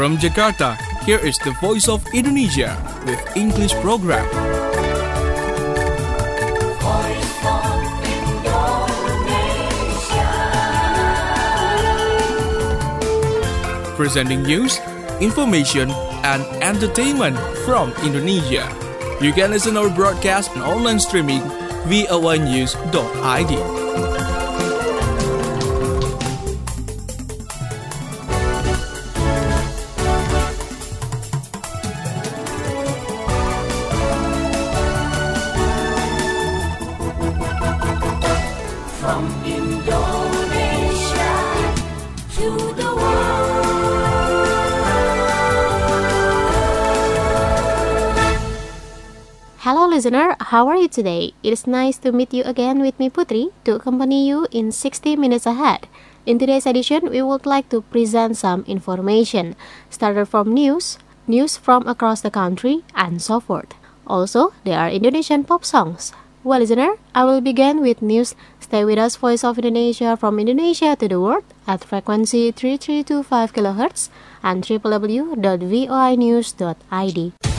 From Jakarta, here is the Voice of Indonesia with English program. Voice of Indonesia. Presenting news, information, and entertainment from Indonesia. You can listen our broadcast and online streaming voanews.id. From Indonesia to the world. Hello listener, how are you today? It is nice to meet you again with me Putri to accompany you in 60 minutes ahead. In today's edition, we would like to present some information, started from news from across the country, and so forth. Also, there are Indonesian pop songs. Well, listener, I will begin with news. Stay with us, Voice of Indonesia from Indonesia to the world at frequency 3325 kHz and www.voinews.id.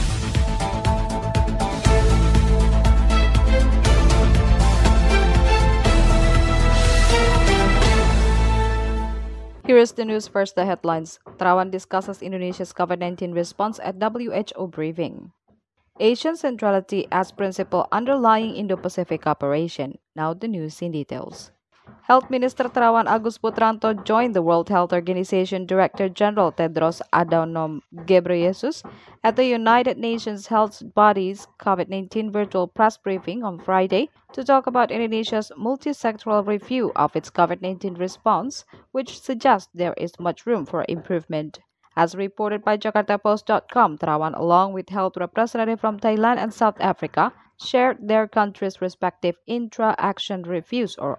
Here is the news first, the headlines. Terawan discusses Indonesia's COVID-19 response at WHO briefing. Asian centrality as principle underlying Indo-Pacific cooperation. Now the news in details. Health Minister Terawan Agus Putranto joined the World Health Organization Director General Tedros Adhanom Ghebreyesus at the United Nations Health Body's COVID-19 virtual press briefing on Friday to talk about Indonesia's multi-sectoral review of its COVID-19 response, which suggests there is much room for improvement. As reported by JakartaPost.com, Terawan, along with health representatives from Thailand and South Africa, shared their countries' respective intra-action reviews, or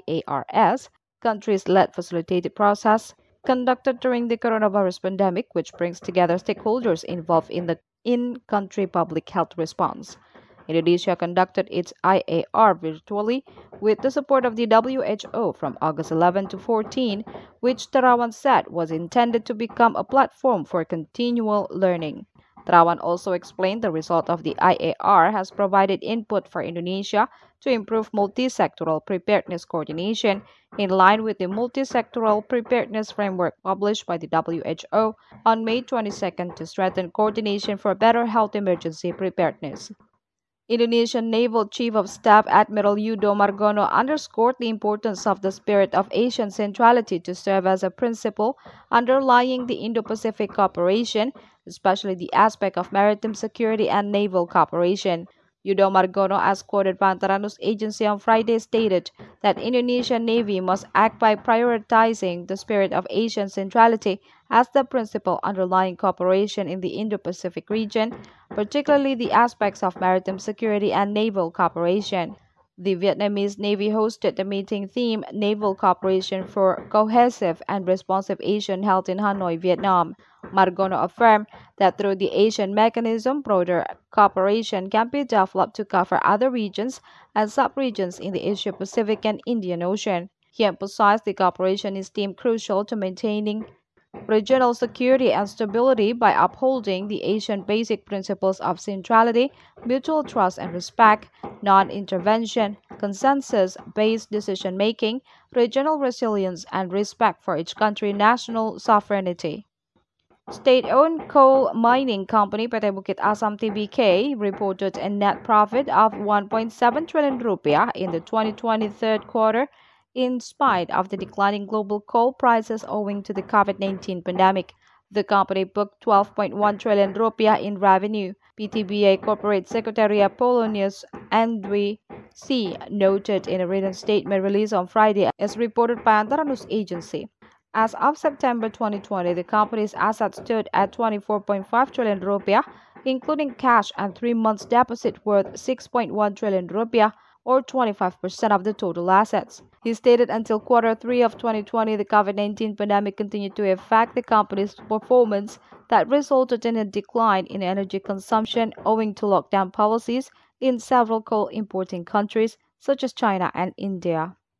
IARS, countries-led facilitated process conducted during the coronavirus pandemic, which brings together stakeholders involved in the in-country public health response. Indonesia conducted its IAR virtually with the support of the WHO from August 11 to 14, which Terawan said was intended to become a platform for continual learning. Terawan also explained the result of the IAR has provided input for Indonesia to improve multi-sectoral preparedness coordination in line with the multi-sectoral preparedness framework published by the WHO on May 22 to strengthen coordination for better health emergency preparedness. Indonesian Naval Chief of Staff Admiral Yudo Margono underscored the importance of the spirit of Asian centrality to serve as a principle underlying the Indo-Pacific cooperation, especially the aspect of maritime security and naval cooperation. Yudo Margono, as quoted by Antara News Agency on Friday, stated that Indonesian Navy must act by prioritizing the spirit of Asian centrality as the principle underlying cooperation in the Indo-Pacific region, particularly the aspects of maritime security and naval cooperation. The Vietnamese Navy hosted the meeting theme Naval Cooperation for Cohesive and Responsive Asian Health in Hanoi, Vietnam. Margono affirmed that through the Asian mechanism, broader cooperation can be developed to cover other regions and sub-regions in the Asia-Pacific and Indian Ocean. He emphasized the cooperation is deemed crucial to maintaining regional security and stability by upholding the Asian basic principles of centrality, mutual trust and respect, non-intervention, consensus-based decision-making, regional resilience, and respect for each country's national sovereignty. State-owned coal mining company PT Bukit Asam Tbk reported a net profit of 1.7 trillion rupiah in the 2020 third quarter in spite of the declining global coal prices owing to the COVID-19 pandemic. The company booked 12.1 trillion rupiah in revenue. PTBA Corporate Secretary Apollonius Andwi C noted in a written statement released on Friday, as reported by Antara News Agency. As of September 2020, the company's assets stood at 24.5 trillion rupiah, including cash and 3 months deposit worth 6.1 trillion rupiah, or 25% of the total assets. He stated until quarter 3 of 2020, the COVID-19 pandemic continued to affect the company's performance that resulted in a decline in energy consumption owing to lockdown policies in several coal importing countries such as China and India.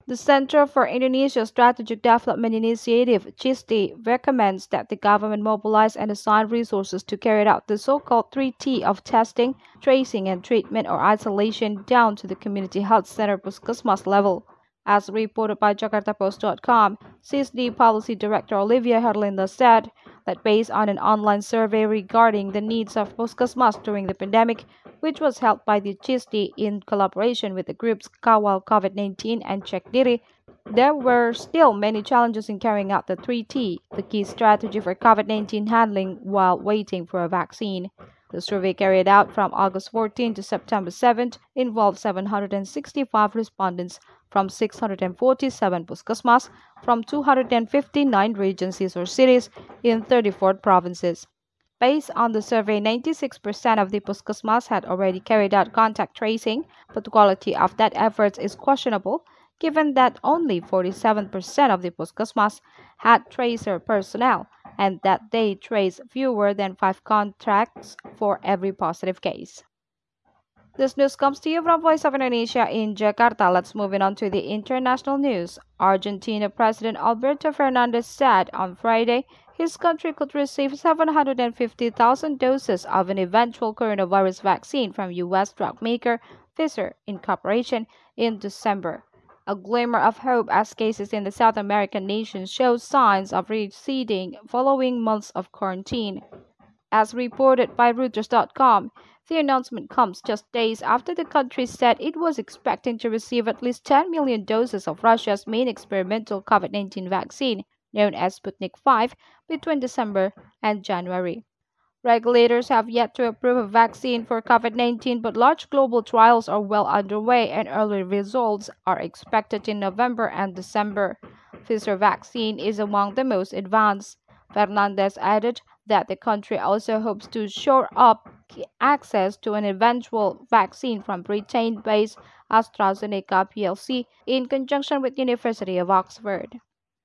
The Center for Indonesia Strategic Development Initiative, CISDI, recommends that the government mobilize and assign resources to carry out the so-called 3T of testing, tracing, and treatment or isolation down to the community health center puskesmas level. As reported by JakartaPost.com, CISDI Policy Director Olivia Herlinda said that based on an online survey regarding the needs of puskesmas during the pandemic, which was held by the CISDI in collaboration with the groups Kawal COVID-19 and Cek Diri, there were still many challenges in carrying out the 3T, the key strategy for COVID-19 handling while waiting for a vaccine. The survey carried out from August 14 to September 7 involved 765 respondents from 647 puskesmas from 259 regencies or cities in 34 provinces. Based on the survey, 96% of the puskesmas had already carried out contact tracing, but the quality of that effort is questionable, given that only 47% of the puskesmas had tracer personnel and that they trace fewer than 5 contacts for every positive case. This news comes to you from Voice of Indonesia in Jakarta. Let's move on to the international news. Argentina President Alberto Fernandez said on Friday his country could receive 750,000 doses of an eventual coronavirus vaccine from U.S. drug maker Pfizer Incorporation in December. A glimmer of hope as cases in the South American nation show signs of receding following months of quarantine. As reported by Reuters.com, the announcement comes just days after the country said it was expecting to receive at least 10 million doses of Russia's main experimental COVID-19 vaccine, known as Sputnik V, between December and January. Regulators have yet to approve a vaccine for COVID-19, but large global trials are well underway and early results are expected in November and December. Pfizer vaccine is among the most advanced. Fernandez added that the country also hopes to shore up access to an eventual vaccine from Britain-based AstraZeneca plc in conjunction with University of Oxford.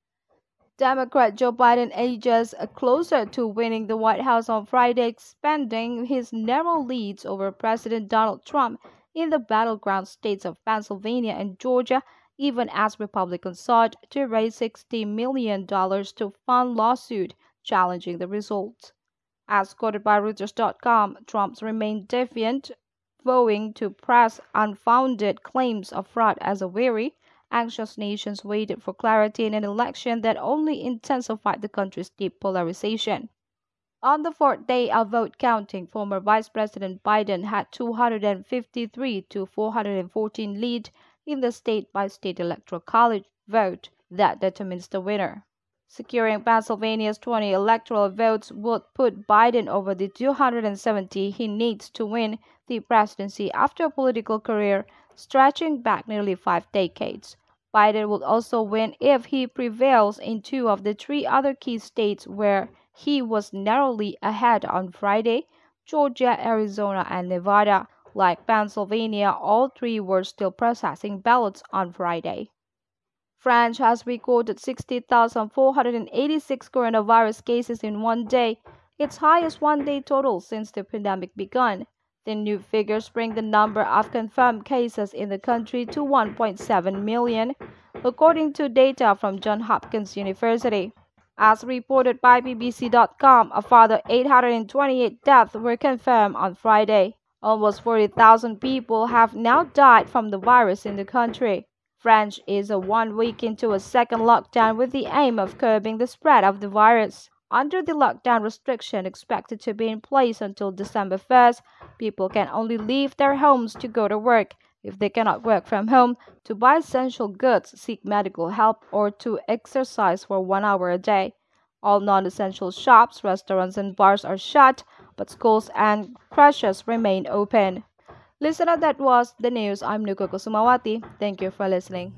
Democrat Joe Biden edges closer to winning the White House on Friday, expanding his narrow leads over President Donald Trump in the battleground states of Pennsylvania and Georgia, even as Republicans sought to raise $60 million to fund lawsuit challenging the results. As quoted by Reuters.com, Trump remained defiant, vowing to press unfounded claims of fraud as a weary, anxious nations waited for clarity in an election that only intensified the country's deep polarization. On the fourth day of vote counting, former Vice President Biden had 253 to 414 lead in the state-by-state electoral college vote that determines the winner. Securing Pennsylvania's 20 electoral votes would put Biden over the 270 he needs to win the presidency after a political career stretching back nearly 5 decades. Biden would also win if he prevails in 2 of the 3 other key states where he was narrowly ahead on Friday: Georgia, Arizona, and Nevada. Like Pennsylvania, all 3 were still processing ballots on Friday. France has recorded 60,486 coronavirus cases in one day, its highest one-day total since the pandemic began. The new figures bring the number of confirmed cases in the country to 1.7 million, according to data from Johns Hopkins University. As reported by BBC.com, a further 828 deaths were confirmed on Friday. Almost 40,000 people have now died from the virus in the country. France is 1 week into a second lockdown with the aim of curbing the spread of the virus. Under the lockdown restriction expected to be in place until December 1st, people can only leave their homes to go to work. If they cannot work from home, to buy essential goods, seek medical help, or to exercise for 1 hour a day. All non-essential shops, restaurants, and bars are shut, but schools and creches remain open. Listener, that was the news. I'm Nuko Kusumawati. Thank you for listening.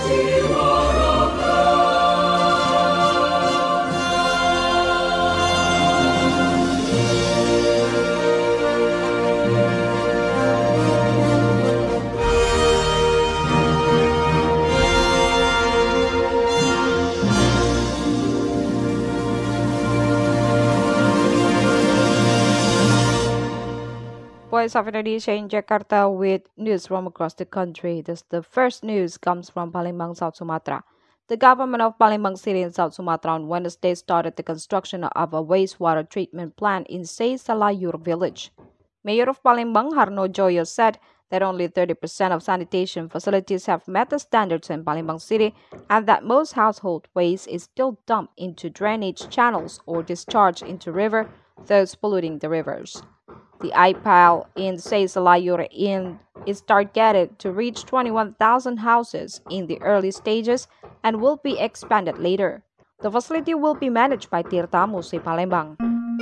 Voice of Indonesia in Jakarta with news from across the country. The first news comes from Palembang, South Sumatra. The government of Palembang City in South Sumatra on Wednesday started the construction of a wastewater treatment plant in Sei Salayur village. Mayor of Palembang, Harno Joyo, said that only 30% of sanitation facilities have met the standards in Palembang City and that most household waste is still dumped into drainage channels or discharged into river, thus polluting the rivers. The IPAL in Sei Salayur is targeted to reach 21,000 houses in the early stages and will be expanded later. The facility will be managed by Tirta Musi Palembang.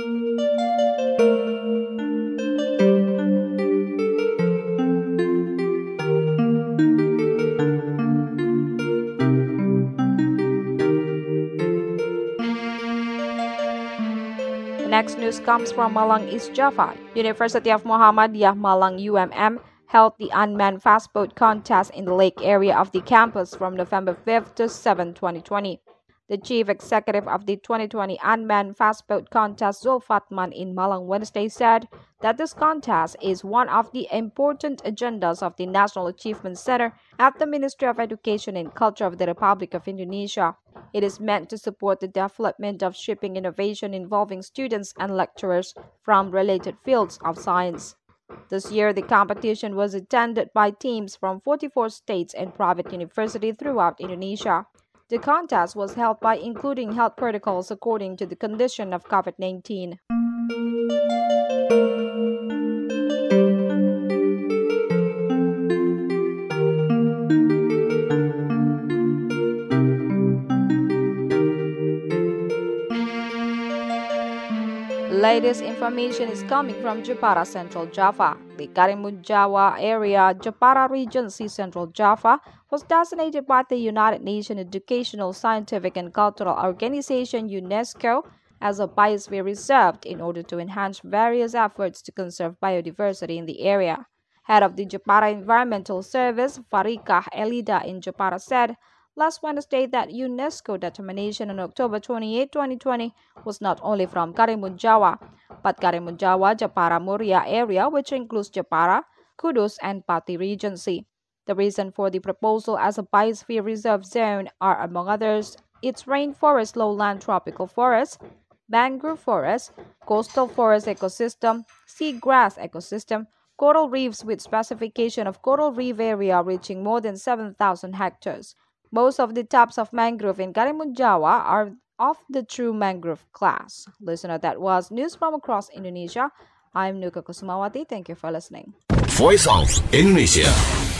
Next news comes from Malang, East Java. University of Muhammadiyah Malang UMM held the unmanned fast boat contest in the lake area of the campus from November 5th to 7, 2020. The chief executive of the 2020 unmanned fast boat contest, Zulfatman in Malang Wednesday, said that this contest is one of the important agendas of the National Achievement Center at the Ministry of Education and Culture of the Republic of Indonesia. It is meant to support the development of shipping innovation involving students and lecturers from related fields of science. This year, the competition was attended by teams from 44 states and private universities throughout Indonesia. The contest was held by including health protocols according to the condition of COVID-19. Latest information is coming from Jepara, Central Java. The Karimun Jawa area, Jepara Regency, Central Java, was designated by the United Nations Educational, Scientific and Cultural Organization UNESCO as a biosphere reserve in order to enhance various efforts to conserve biodiversity in the area. Head of the Jepara Environmental Service, Farikah Elida in Jepara, said last Wednesday that UNESCO determination on October 28, 2020 was not only from Karimun Jawa, but Karimun Jawa, Jepara Muria area, which includes Jepara, Kudus, and Pati Regency. The reason for the proposal as a biosphere reserve zone are, among others, its rainforest, lowland tropical forest, mangrove forest, coastal forest ecosystem, seagrass ecosystem, coral reefs with specification of coral reef area reaching more than 7,000 hectares. Most of the types of mangrove in Karimun Jawa are of the true mangrove class. Listener, that was news from across Indonesia. I'm Nuka Kusumawati. Thank you for listening. Voice of Indonesia.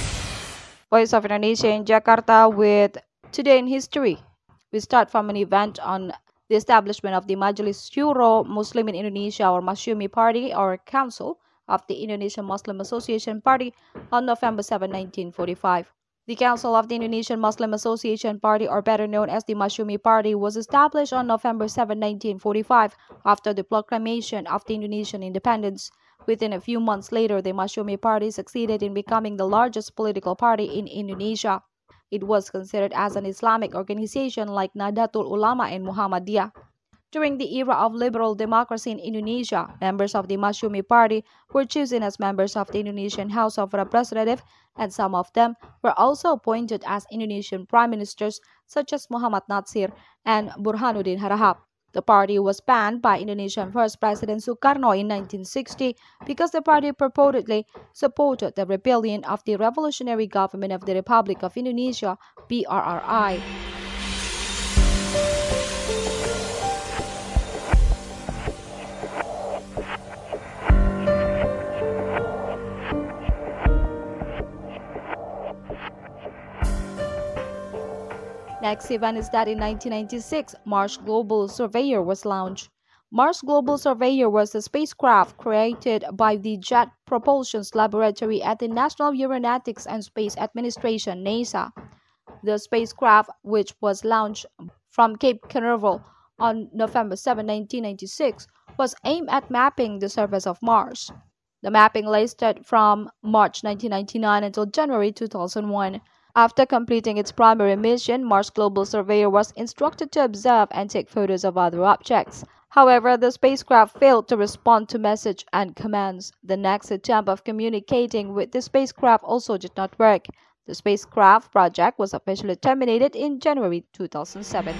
Voice of Indonesia in Jakarta with Today in History. We start from an event on the establishment of the Majelis Syuro Muslimin Indonesia or Masyumi Party or Council of the Indonesian Muslim Association Party on November 7, 1945. The Council of the Indonesian Muslim Association Party, or better known as the Masyumi Party, was established on November 7, 1945 after the proclamation of the Indonesian independence. Within a few months later, the Masyumi Party succeeded in becoming the largest political party in Indonesia. It was considered as an Islamic organization like Nahdlatul Ulama and Muhammadiyah. During the era of liberal democracy in Indonesia, members of the Masyumi Party were chosen as members of the Indonesian House of Representatives, and some of them were also appointed as Indonesian prime ministers such as Muhammad Natsir and Burhanuddin Harahap. The party was banned by Indonesian First President Sukarno in 1960 because the party purportedly supported the rebellion of the Revolutionary Government of the Republic of Indonesia, BRRI. Next event is that in 1996, Mars Global Surveyor was launched. Mars Global Surveyor was a spacecraft created by the Jet Propulsion Laboratory at the National Aeronautics and Space Administration, NASA. The spacecraft, which was launched from Cape Canaveral on November 7, 1996, was aimed at mapping the surface of Mars. The mapping lasted from March 1999 until January 2001. After completing its primary mission, Mars Global Surveyor was instructed to observe and take photos of other objects. However, the spacecraft failed to respond to messages and commands. The next attempt of communicating with the spacecraft also did not work. The spacecraft project was officially terminated in January 2007.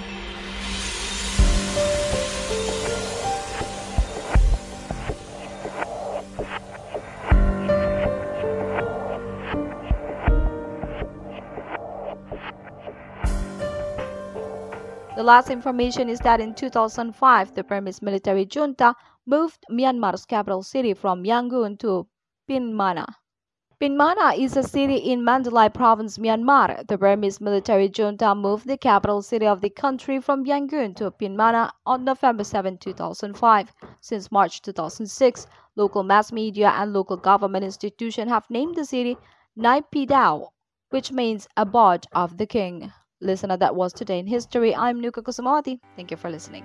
The last information is that in 2005, the Burmese military junta moved Myanmar's capital city from Yangon to Pinmana. Pinmana is a city in Mandalay province, Myanmar. The Burmese military junta moved the capital city of the country from Yangon to Pinmana on November 7, 2005. Since March 2006, local mass media and local government institutions have named the city Naypyidaw, which means abode of the king. Listener, that was Today in History. I'm Nuka Kusumawati. Thank you for listening.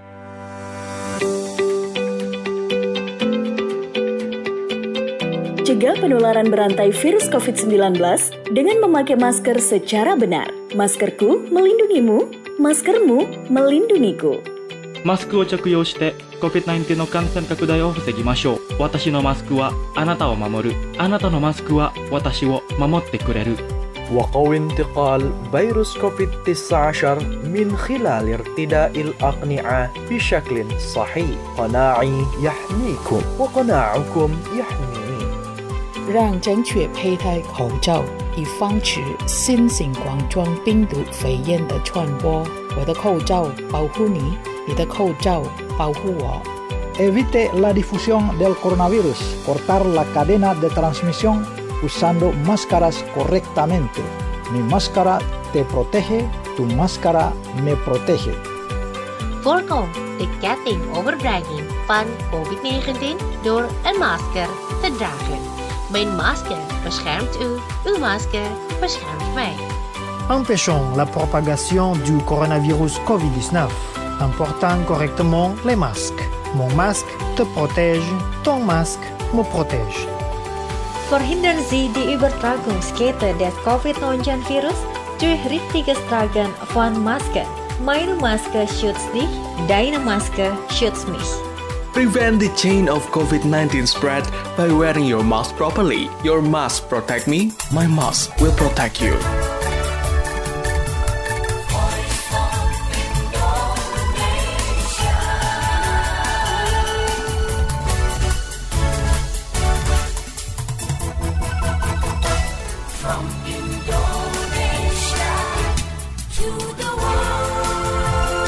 Cegah penularan berantai virus COVID-19 dengan memakai masker secara benar. Maskerku melindungimu, maskermu melindungiku. マスクを着用して COVID-19 の感染拡大を防ぎましょう。私のマスクはあなたを守る。あなたのマスクは私を守ってくれる。 وقوي انتقال فيروس كوفيد-19 من خلال ارتداء الأقنعة بشكل صحيح. قناعي يحميكم وقناعكم يحميني. 让正确佩戴口罩，以防止新型冠状病毒肺炎的传播。我的口罩保护你，你的口罩保护我。 Evite la difusión del coronavirus. Cortar la cadena de transmisión usando máscaras correctamente. Mi máscara te protege, tu máscara me protege. Voorkom de ketting overdraging van COVID-19 door een masker te dragen. Mijn masker beschermt u, uw masker beschermt mij. Empêchons la propagation du coronavirus COVID-19 en portant correctement les masques. Mon masque te protège, ton masque me protège. Verhindern Sie die Übertragungskette des Covid-19-Virus durch richtiges Tragen von Maske. Meine Maske schützt dich, deine Maske schützt mich. Prevent the chain of COVID-19 spread by wearing your mask properly. Your mask protect me, my mask will protect you. From Indonesia to the world.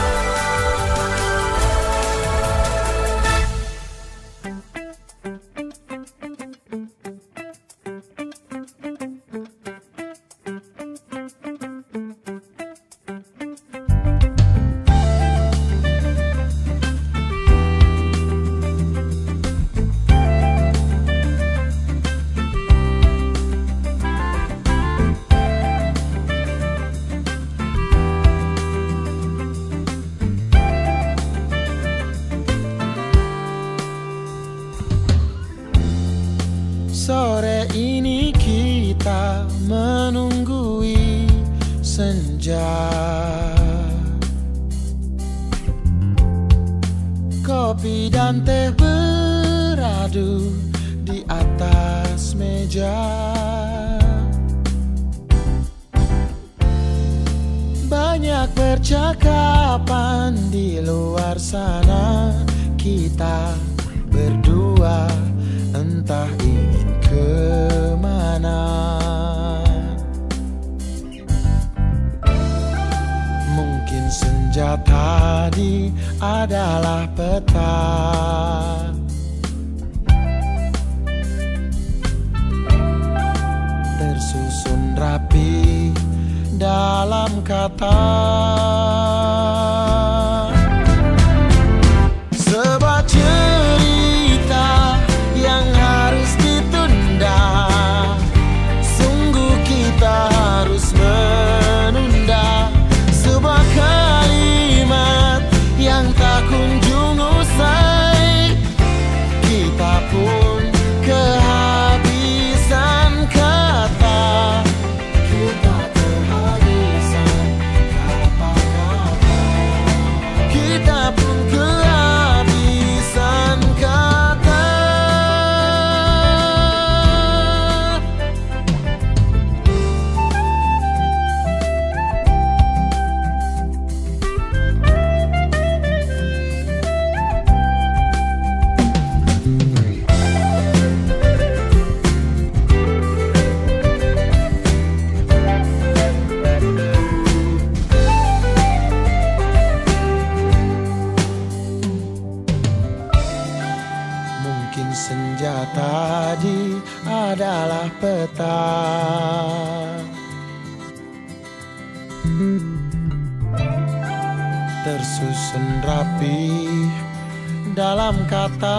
Sore ini kita menunggui senja. Kopi dan teh beradu di atas meja. Banyak percakapan di luar sana. Kita berdua entah ingin kemana. Mungkin senja tadi adalah peta. Tersusun rapi dalam kata. Sebuah cerita yang harus ditunda. Sungguh kita harus tersusun rapi dalam kata.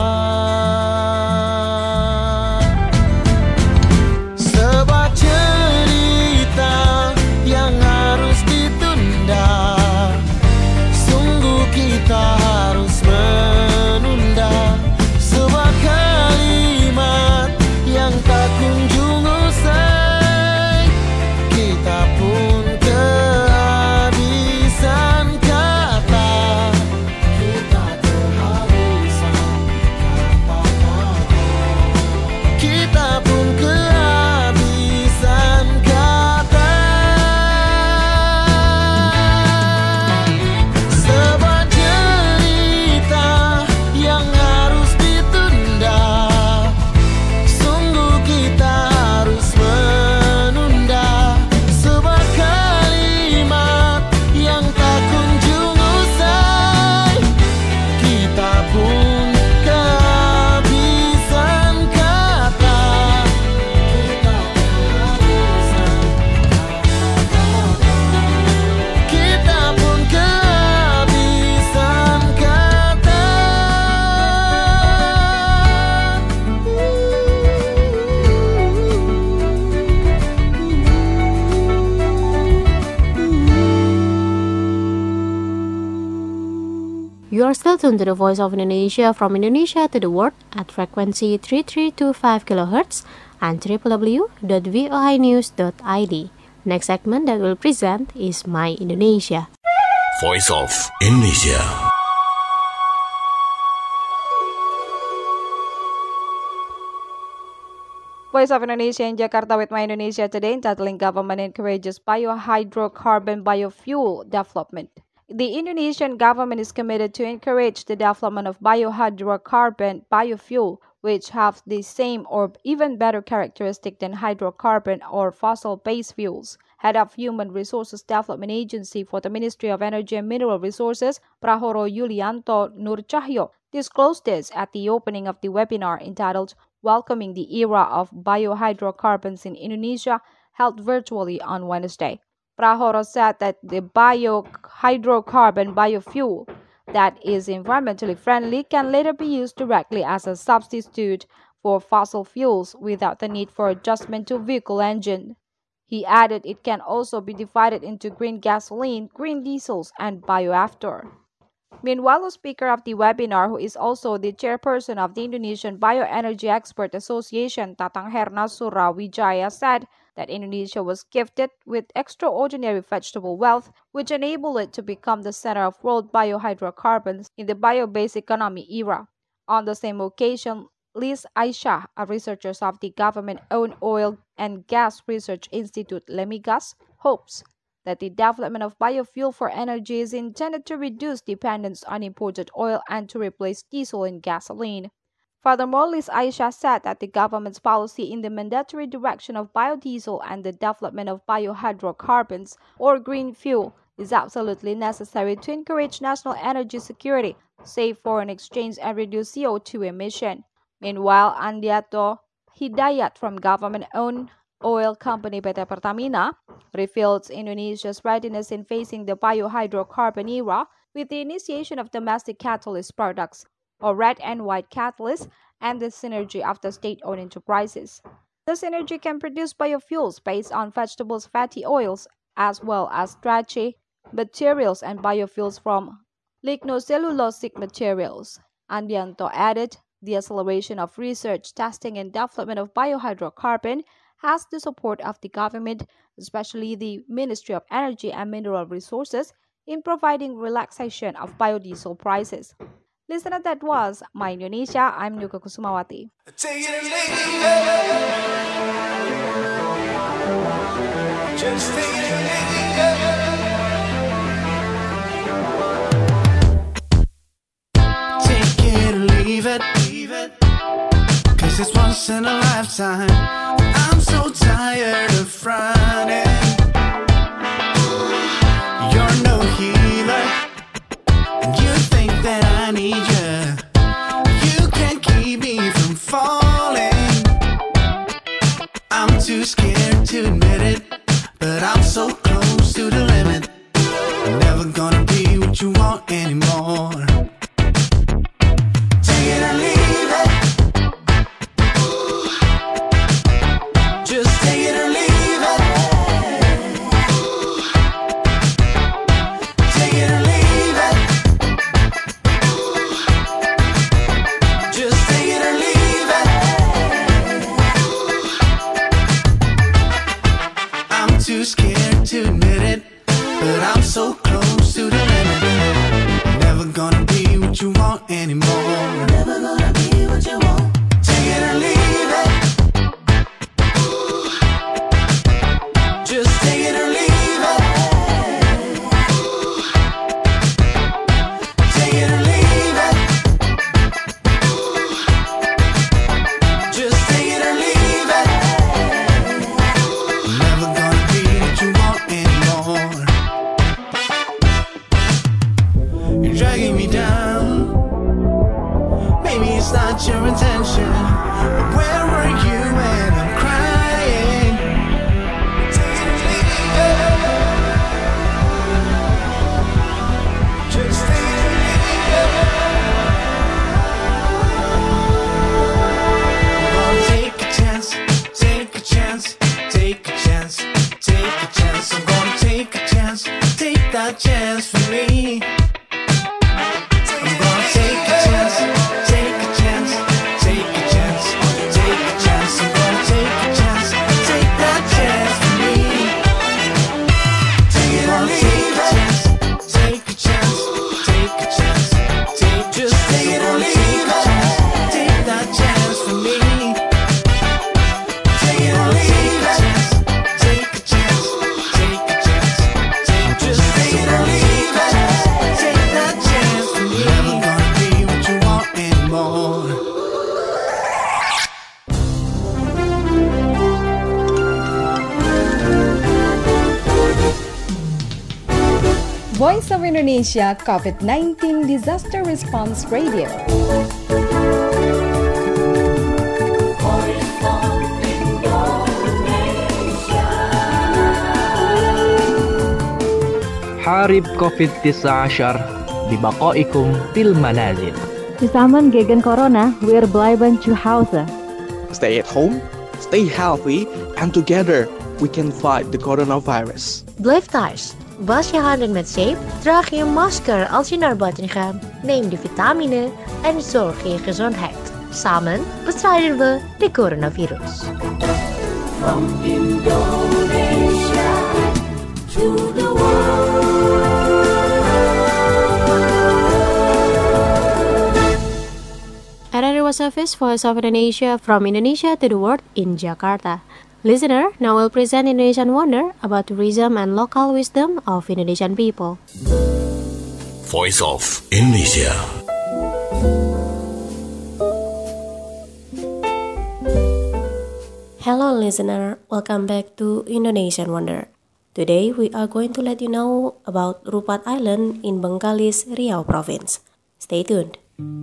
Sebuah cerita yang harus ditunda, sungguh kita harus menunda. Sebuah kalimat yang tak kunjung usai, kita pun kehabisan kata. Kita kehabisan kata-kata. Kita pun kehabisan kata. Sebuah cerita yang harus ditunda, sungguh kita harus menunda. Sebuah kalimat yang tak kunjung usai, kita pun kehabisan kata. Kita pun kehabisan kata. You are still tuned to the Voice of Indonesia from Indonesia to the world at frequency 3325 kHz and www.voinews.id. Next segment that we'll present is My Indonesia. Voice of Indonesia. Voice of Indonesia in Jakarta with My Indonesia today, entitling Government Encourages Biohydrocarbon Biofuel Development. The Indonesian government is committed to encourage the development of biohydrocarbon biofuel, which have the same or even better characteristic than hydrocarbon or fossil-based fuels. Head of Human Resources Development Agency for the Ministry of Energy and Mineral Resources, Prahoro Yulianto Nurcahyo, disclosed this at the opening of the webinar entitled Welcoming the Era of Biohydrocarbons in Indonesia, held virtually on Wednesday. Prahoro said that the biohydrocarbon biofuel that is environmentally friendly can later be used directly as a substitute for fossil fuels without the need for adjustment to vehicle engine. He added it can also be divided into green gasoline, green diesels, and bioafter. Meanwhile, the speaker of the webinar, who is also the chairperson of the Indonesian Bioenergy Expert Association, Tatang Herna Surawijaya, said that Indonesia was gifted with extraordinary vegetable wealth, which enabled it to become the center of world biohydrocarbons in the bio-based economy era. On the same occasion, Liz Aisyah, a researcher of the government-owned Oil and Gas Research Institute, Lemigas, hopes that the development of biofuel for energy is intended to reduce dependence on imported oil and to replace diesel and gasoline. Furthermore, Liz Aisyah said that the government's policy in the mandatory direction of biodiesel and the development of biohydrocarbons or green fuel is absolutely necessary to encourage national energy security, save foreign exchange, and reduce CO2 emission. Meanwhile, Andiato Hidayat from government-owned oil company PT Pertamina reveals Indonesia's readiness in facing the biohydrocarbon era with the initiation of domestic catalyst products, or red and white catalysts, and the synergy of the state-owned enterprises. The synergy can produce biofuels based on vegetables, fatty oils, as well as starchy materials and biofuels from lignocellulosic materials. Andianto added, the acceleration of research, testing, and development of biohydrocarbon has the support of the government, especially the Ministry of Energy and Mineral Resources, in providing relaxation of biodiesel prices. Listener, that was My Indonesia. I'm Nuka Kusumawati. Take it or leave it, 'cause it's once in a lifetime. I'm so tired of fronting. You're no healer, and you think that I need you. You can't keep me from falling. I'm too scared to admit it, but I'm so close to the limit. but I'm so close to the limit. Never gonna be what you want anymore. Never gonna be what you want. Take it or leave it. Just take it or leave it. Take it or leave it. Just take it or leave it. Never gonna be what you want anymore. You're dragging me down. Maybe it's not your intention. But where were you when I'm crying? Take it or leave it. Just take it or leave it. I'm gonna take a chance, take a chance, take a chance, take a chance. I'm gonna take a chance, take that chance for me. I'm gonna take a chance, take a chance, take a chance, take a chance. I'm gonna take a chance, take that chance for me. Take it or leave it. Take a chance, take a chance, just take it or leave it. Take that chance for me. Take it or leave it. Take a chance, take a chance, just take it or leave it. Take that chance for me. Never gonna be what you want anymore. Voice of Indonesia COVID-19 Disaster Response Radio. حارب COVID-19 ببقائكم في المنازل. Zusammen gegen Corona, wir bleiben zu Hause. Stay at home, stay healthy, and together we can fight the coronavirus. Blijf thuis. Was je handen met zeep, draag je een masker als je naar buiten gaat, neem de vitamine en zorg voor je gezondheid. Samen bestrijden we de coronavirus. From Indonesia to the world. Radio Service Voice of Indonesia from Indonesia to the world in Jakarta. Listener, now we'll present Indonesian Wonder about tourism and local wisdom of Indonesian people. Voice of Indonesia. Hello listener, welcome back to Indonesian Wonder. Today we are going to let you know about Rupat Island in Bengkalis, Riau Province. Stay tuned.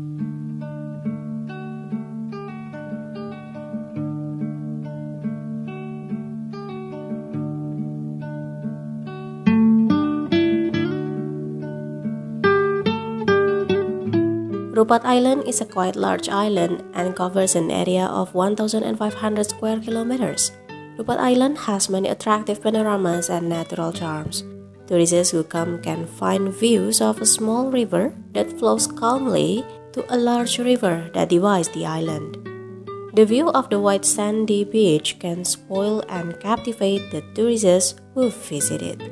Rupat Island is a quite large island and covers an area of 1,500 square kilometers. Rupat Island has many attractive panoramas and natural charms. Tourists who come can find views of a small river that flows calmly to a large river that divides the island. The view of the white sandy beach can spoil and captivate the tourists who visit it.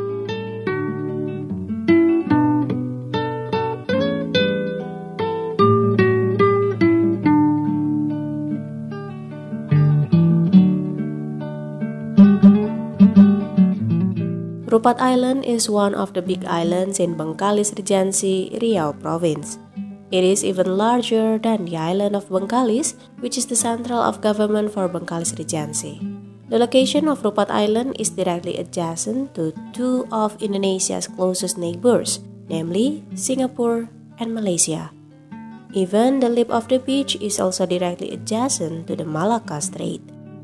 Rupat Island is one of the big islands in Bengkalis Regency, Riau Province. It is even larger than the island of Bengkalis, which is the central of government for Bengkalis Regency. The location of Rupat Island is directly adjacent to two of Indonesia's closest neighbors, namely Singapore and Malaysia. Even the lip of the beach is also directly adjacent to the Malacca Strait.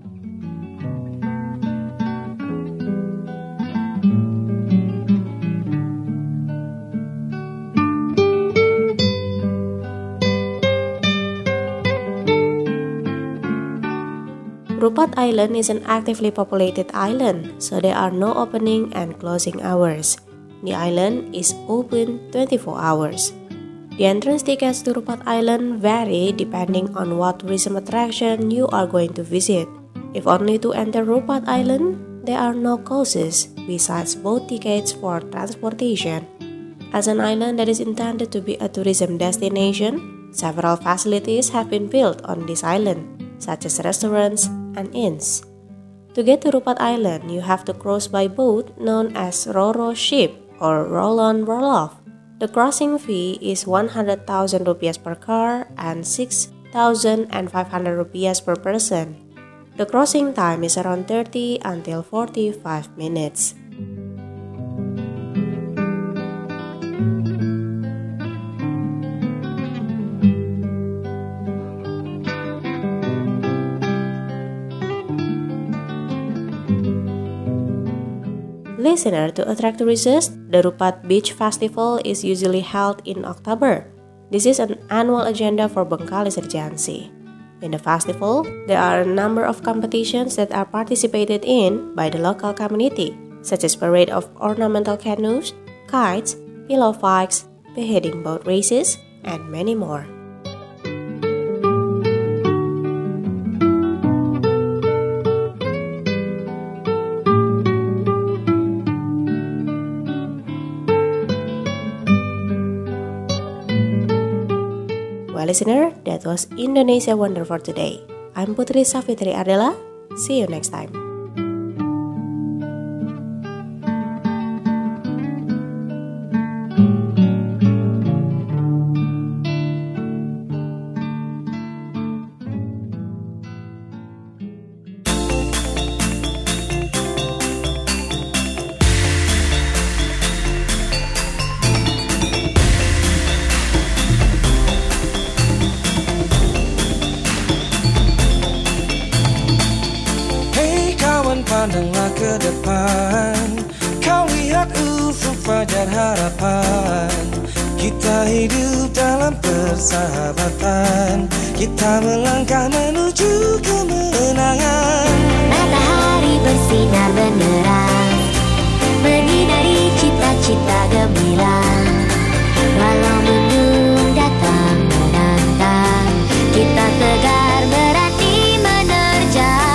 Rupat Island is an actively populated island, so there are no opening and closing hours. The island is open 24 hours. The entrance tickets to Rupat Island vary depending on what tourism attraction you are going to visit. If only to enter Rupat Island, there are no costs besides boat tickets for transportation. As an island that is intended to be a tourism destination, several facilities have been built on this island, such as restaurants and inns. To get to Rupat Island, you have to cross by boat known as Ro-Ro ship or roll-on roll-off. The crossing fee is 100,000 rupiah per car and 6,500 rupiah per person. The crossing time is around 30 until 45 minutes. Listener, to attract tourists, the Rupat Beach Festival is usually held in October. This is an annual agenda for Bengkalis Regency. In the festival, there are a number of competitions that are participated in by the local community, such as parade of ornamental canoes, kites, pillow fights, beheading boat races, and many more. Well, listener, that was Indonesia Wonder for today. I'm Putri Safitri Ardela. See you next time. Pandanglah ke depan, kau lihat ufuk fajar harapan. Kita hidup dalam persahabatan, kita melangkah menuju kemenangan. Matahari bersinar benderang, menyinari cita-cita gemilang. Walau mendung datang menantang, kita tegar berani menerjang.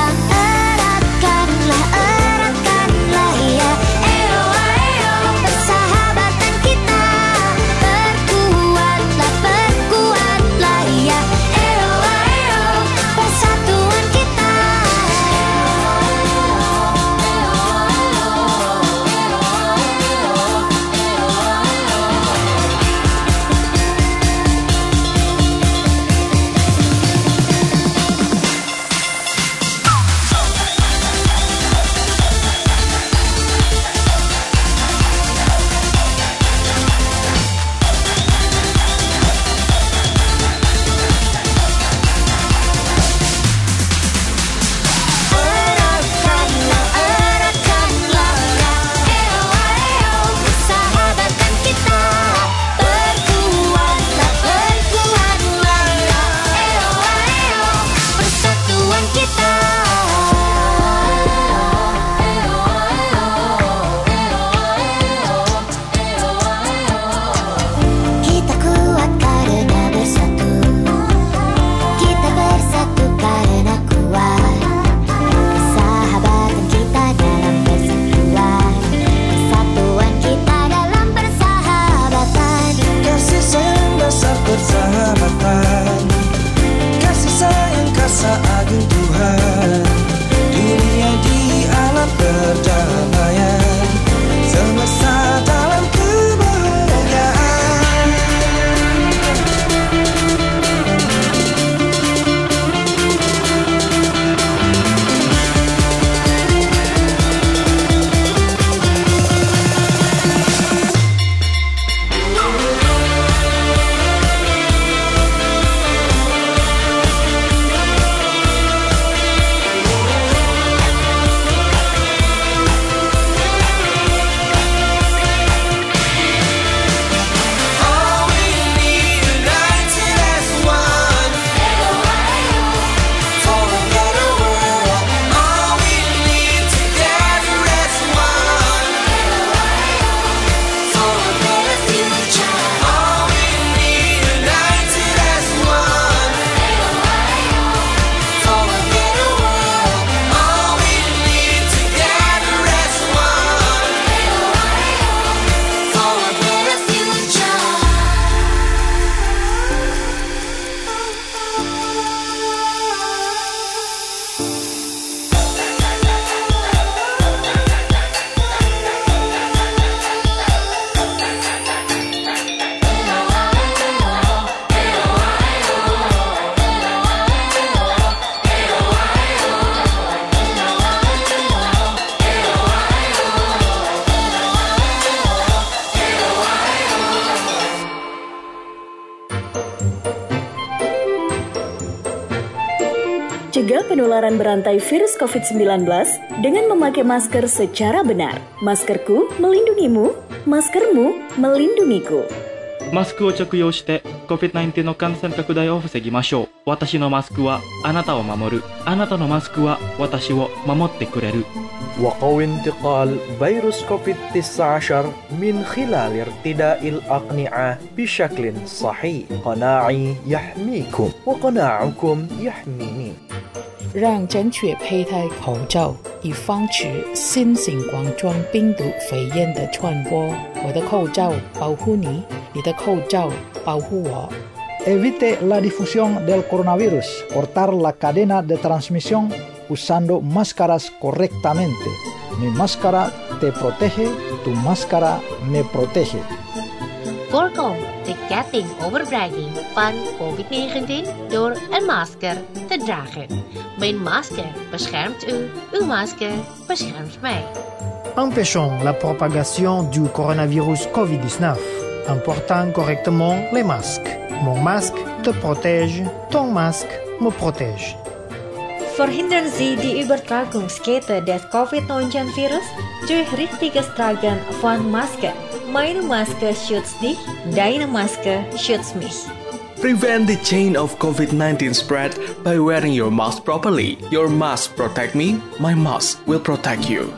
Mencegah penularan berantai virus COVID-19 dengan memakai masker secara benar. Maskerku melindungimu, maskermu melindungiku. マスクを着用して COVID-19 の感染拡大を防ぎましょう。私のマスクはあなたを守る。あなたのマスクは私を守ってくれる。 وقوي انتقال فيروس كوفيد-19 من خلال ارتداء الأقنعة بشكل صحيح. قناعي يحميكم وقناعكم يحميني. 让正确佩戴口罩，以防止新型冠状病毒肺炎的传播。我的口罩保护你，你的口罩保护我。 Evite la difusión del coronavirus. Cortar la cadena de transmisión usando máscaras correctamente. Mi máscara te protege, tu máscara me protege. Voorkom de ketting overdraging van COVID-19 door een masker te dragen. Mijn masker beschermt u, uw masker beschermt mij. Empêchons la propagation du coronavirus COVID-19 en portant correctement les masques. Mon masque te protège, ton masque me protège. Verhindern Sie die Übertragungskette des Covid-19-Virus durch richtiges Tragen von Masken. Meine Maske schützt dich, deine Maske schützt mich. Prevent the chain of COVID-19 spread by wearing your mask properly. Your mask protect me, my mask will protect you.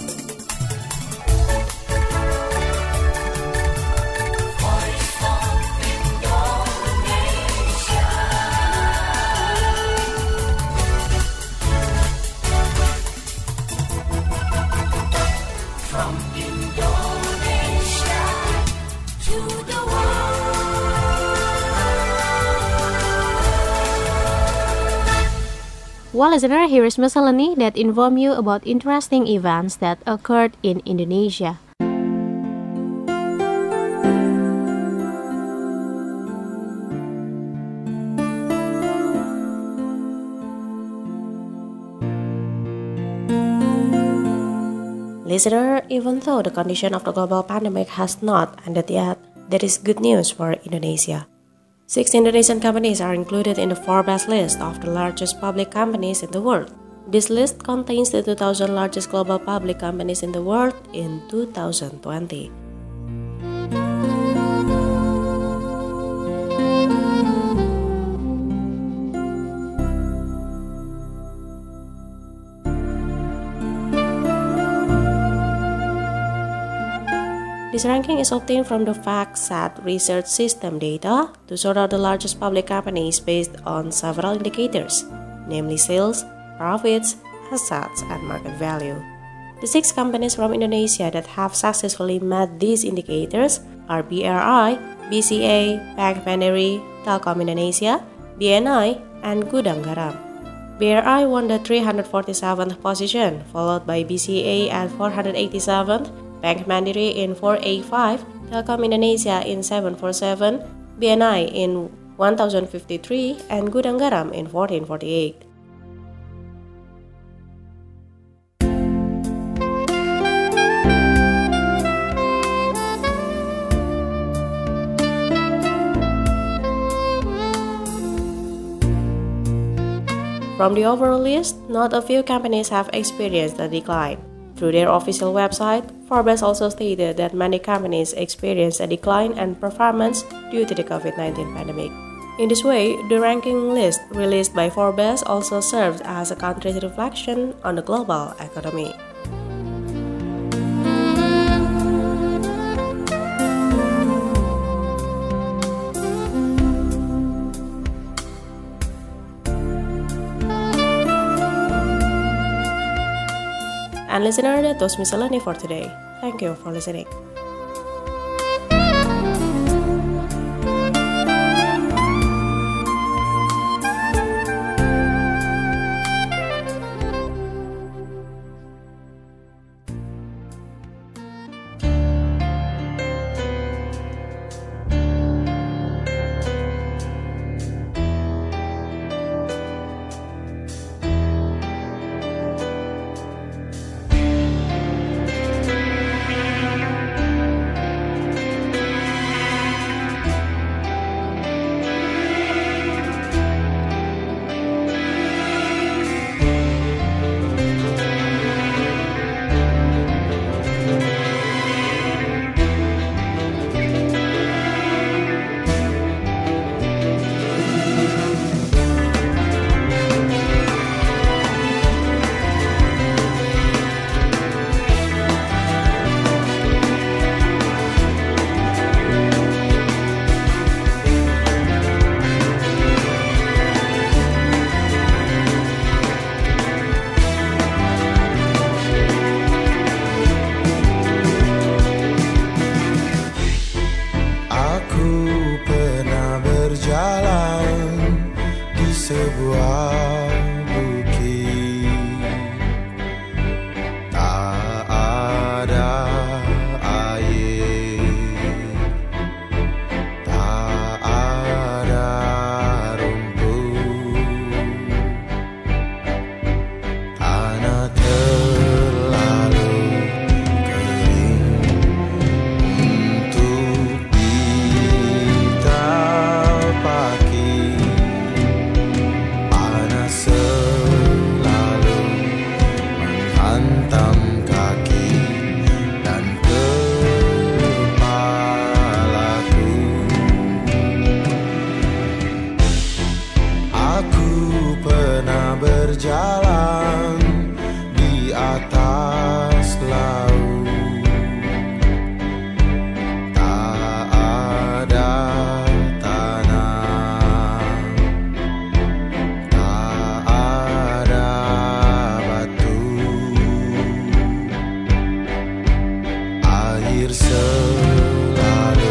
Well, listener, here is miscellany that inform you about interesting events that occurred in Indonesia. Listener, even though the condition of the global pandemic has not ended yet, there is good news for Indonesia. 6 Indonesian companies are included in the Forbes list of the largest public companies in the world. This list contains the 2,000 largest global public companies in the world in 2020. This ranking is obtained from the FactSet research system data to sort out the largest public companies based on several indicators, namely sales, profits, assets, and market value. The 6 companies from Indonesia that have successfully met these indicators are BRI, BCA, Bank Mandiri, Telkom Indonesia, BNI, and Gudang Garam. BRI won the 347th position, followed by BCA at 487th, Bank Mandiri in 485, Telkom Indonesia in 747, BNI in 1053, and Gudang Garam in 1448. From the overall list, not a few companies have experienced a decline. Through their official website, Forbes also stated that many companies experienced a decline in performance due to the COVID-19 pandemic. In this way, the ranking list released by Forbes also serves as a country's reflection on the global economy. And listener, that was miscellany for today. Thank you for listening. berjalan di atas laut. Tak ada tanah, tak ada batu, air selalu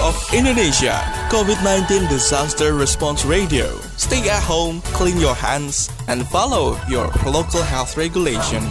of Indonesia, COVID-19 Disaster Response Radio. Stay at home, clean your hands, and follow your local health regulation.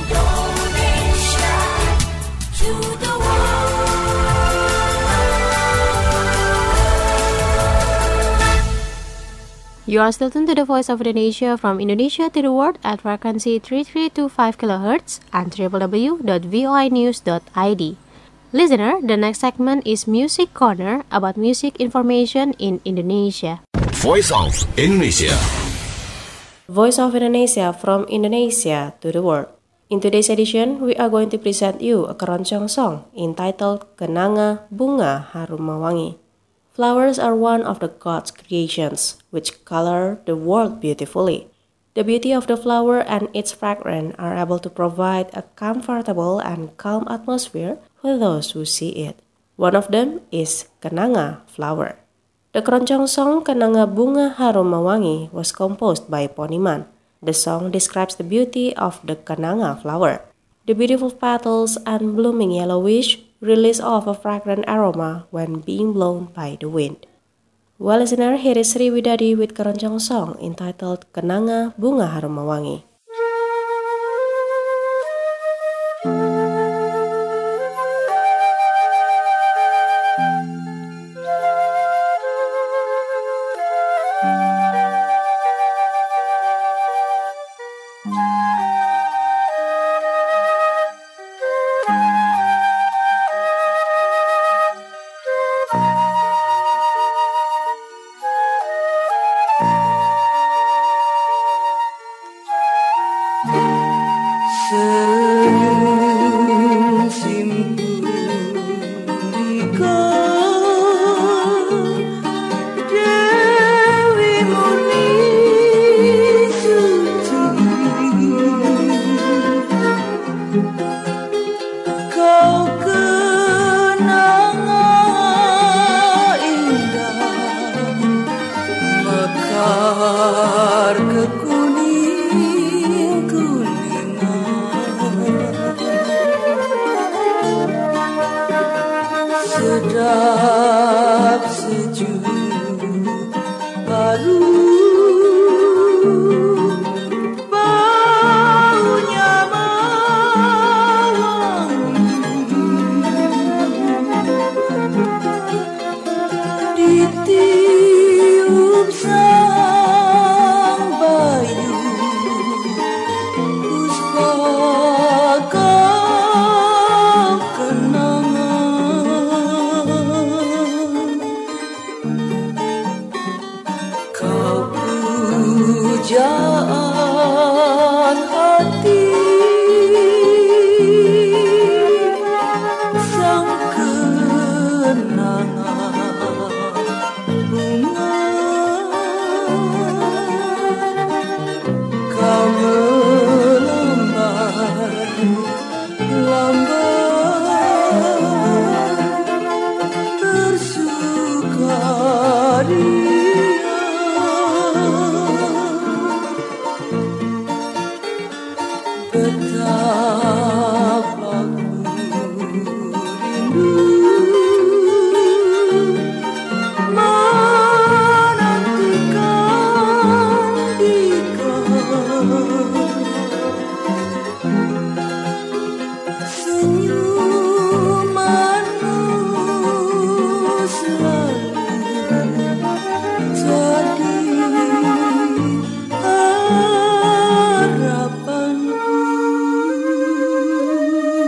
You are still tuned to the Voice of Indonesia from Indonesia to the world at frequency 3325 kHz and www.voinews.id. Listener, the next segment is Music Corner about music information in Indonesia. Voice of Indonesia. Voice of Indonesia from Indonesia to the world. In today's edition, we are going to present you a keroncong song entitled Kenanga Bunga Harum Mewangi. Flowers are one of the God's creations, which color the world beautifully. The beauty of the flower and its fragrance are able to provide a comfortable and calm atmosphere for those who see it. One of them is Kenanga flower. The keroncong song Kenanga Bunga Harum Mewangi was composed by Poniman. The song describes the beauty of the kenanga flower. The beautiful petals and blooming yellowish release off a fragrant aroma when being blown by the wind. Well, listener, here is Sri Widadi with keroncong song entitled Kenanga Bunga Harum Mewangi. Sedap sejuk baru baunya mewangi ditiup sang bayu puspaka pujaan hati sang kenanga bunga kau melambai tersukaria. Betapa ku rindu menantikan dikau senyumanmu selalu jadi harapanku.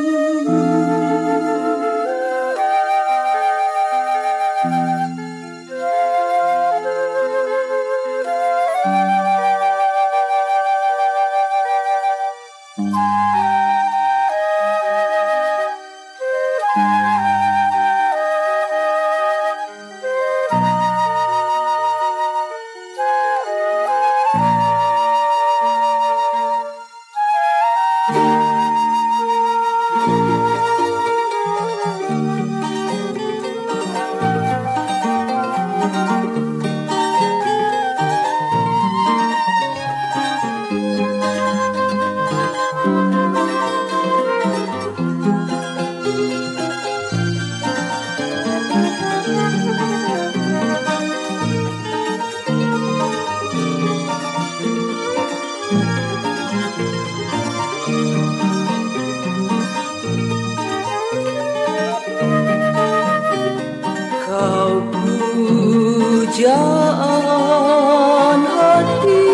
pujaan hati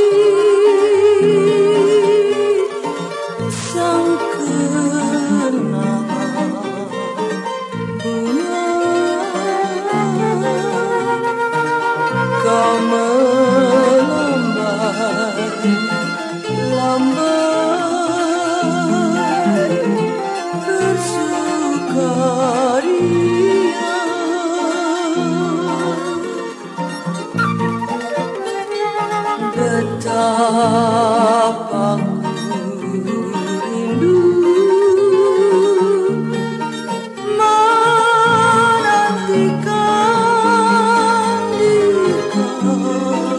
sang kenangan bunga kau melambai bersukaria betapa ku rindu menantikan dirimu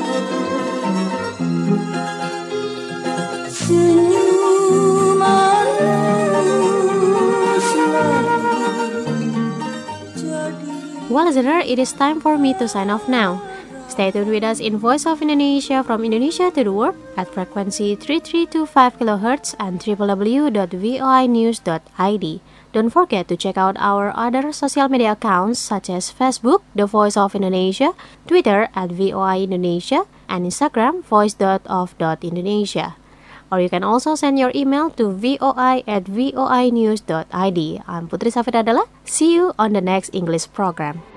senyumanmu selalu jadi. Well, listener, it is time for me to sign off now. Stay tuned with us in Voice of Indonesia from Indonesia to the world at frequency 3325 kHz and www.voinews.id. Don't forget to check out our other social media accounts such as Facebook, The Voice of Indonesia, Twitter at VOI Indonesia, and Instagram, voice.of.indonesia. Or you can also send your email to voi@voinews.id. I'm Putri Safira Dalla. See you on the next English program.